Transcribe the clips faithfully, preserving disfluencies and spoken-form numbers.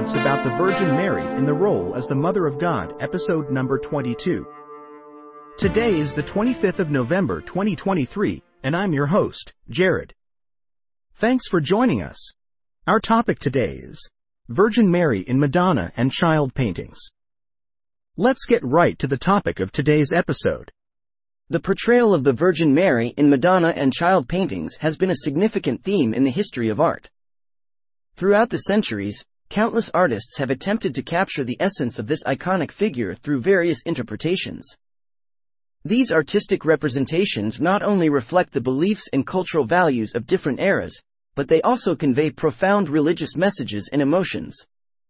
moments about the Virgin Mary in the role as the Mother of God, episode number twenty-two. Today is the twenty-fifth of November twenty twenty-three, and I'm your host, Jared. Thanks for joining us. Our topic today is Virgin Mary in Madonna and Child Paintings. Let's get right to the topic of today's episode. The portrayal of the Virgin Mary in Madonna and child paintings has been a significant theme in the history of art. Throughout the centuries, countless artists have attempted to capture the essence of this iconic figure through various interpretations. These artistic representations not only reflect the beliefs and cultural values of different eras, but they also convey profound religious messages and emotions.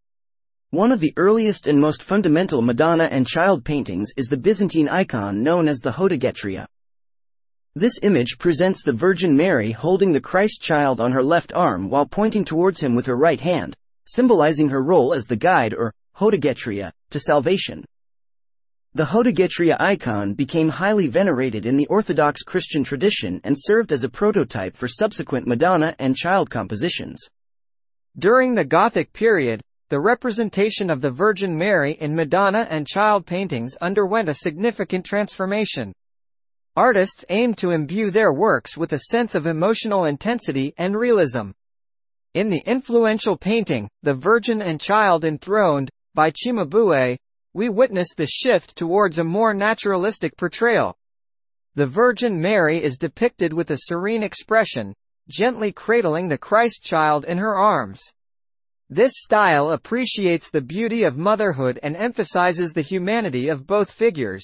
One of the earliest and most fundamental Madonna and child paintings is the Byzantine icon known as the Hodegetria. This image presents the Virgin Mary holding the Christ child on her left arm while pointing towards him with her right hand, symbolizing her role as the guide or Hodegetria to salvation. The Hodegetria icon became highly venerated in the Orthodox Christian tradition and served as a prototype for subsequent Madonna and child compositions. During the Gothic period, the representation of the Virgin Mary in Madonna and child paintings underwent a significant transformation. Artists aimed to imbue their works with a sense of emotional intensity and realism. In the influential painting, The Virgin and Child Enthroned, by Cimabue, we witness the shift towards a more naturalistic portrayal. The Virgin Mary is depicted with a serene expression, gently cradling the Christ child in her arms. This style appreciates the beauty of motherhood and emphasizes the humanity of both figures.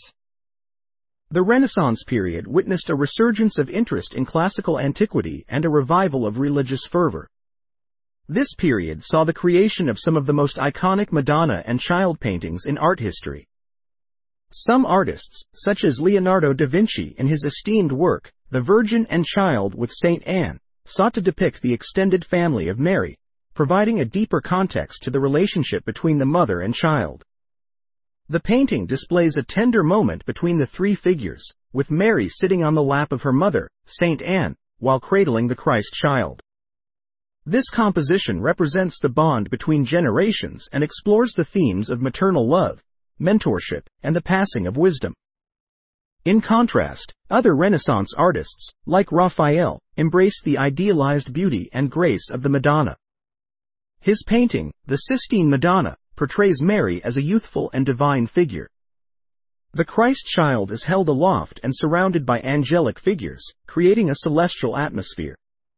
The Renaissance period witnessed a resurgence of interest in classical antiquity and a revival of religious fervor. This period saw the creation of some of the most iconic Madonna and child paintings in art history. Some artists, such as Leonardo da Vinci in his esteemed work, The Virgin and Child with Saint Anne, sought to depict the extended family of Mary, providing a deeper context to the relationship between the mother and child. The painting displays a tender moment between the three figures, with Mary sitting on the lap of her mother, Saint Anne, while cradling the Christ child. This composition represents the bond between generations and explores the themes of maternal love, mentorship, and the passing of wisdom. In contrast, other Renaissance artists, like Raphael, embraced the idealized beauty and grace of the Madonna. His painting, The Sistine Madonna, portrays Mary as a youthful and divine figure. The Christ child is held aloft and surrounded by angelic figures, creating a celestial atmosphere.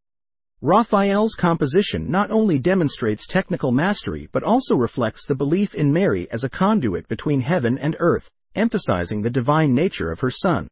Raphael's composition not only demonstrates technical mastery but also reflects the belief in Mary as a conduit between heaven and earth, emphasizing the divine nature of her son.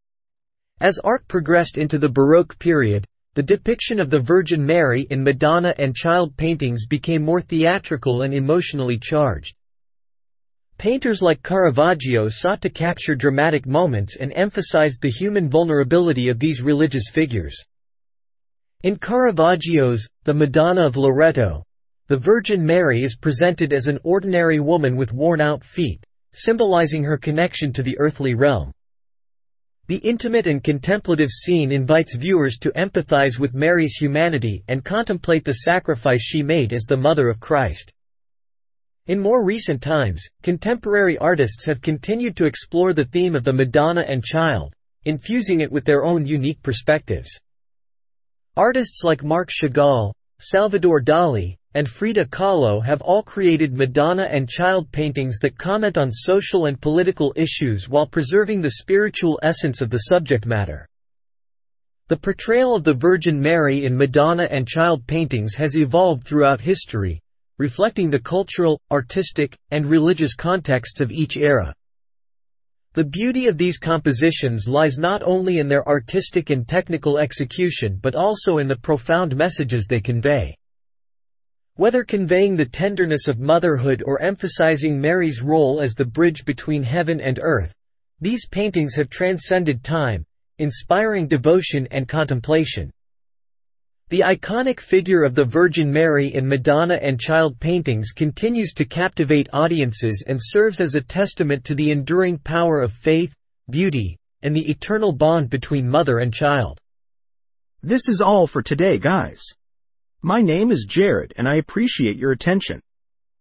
As art progressed into the Baroque period, the depiction of the Virgin Mary in Madonna and child paintings became more theatrical and emotionally charged. Painters like Caravaggio sought to capture dramatic moments and emphasized the human vulnerability of these religious figures. In Caravaggio's The Madonna of Loreto, the Virgin Mary is presented as an ordinary woman with worn-out feet, symbolizing her connection to the earthly realm. The intimate and contemplative scene invites viewers to empathize with Mary's humanity and contemplate the sacrifice she made as the mother of Christ. In more recent times, contemporary artists have continued to explore the theme of the Madonna and Child, infusing it with their own unique perspectives. Artists like Marc Chagall, Salvador Dali, and Frida Kahlo have all created Madonna and child paintings that comment on social and political issues while preserving the spiritual essence of the subject matter. The portrayal of the Virgin Mary in Madonna and child paintings has evolved throughout history, reflecting the cultural, artistic, and religious contexts of each era. The beauty of these compositions lies not only in their artistic and technical execution but also in the profound messages they convey. Whether conveying the tenderness of motherhood or emphasizing Mary's role as the bridge between heaven and earth, these paintings have transcended time, inspiring devotion and contemplation. The iconic figure of the Virgin Mary in Madonna and child paintings continues to captivate audiences and serves as a testament to the enduring power of faith, beauty, and the eternal bond between mother and child. This is all for today, guys. My name is Jared and I appreciate your attention.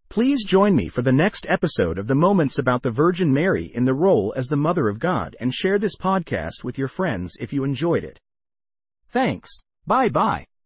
Please join me for the next episode of the Moments about the Virgin Mary in the role as the Mother of God, and share this podcast with your friends if you enjoyed it. Thanks. Bye bye.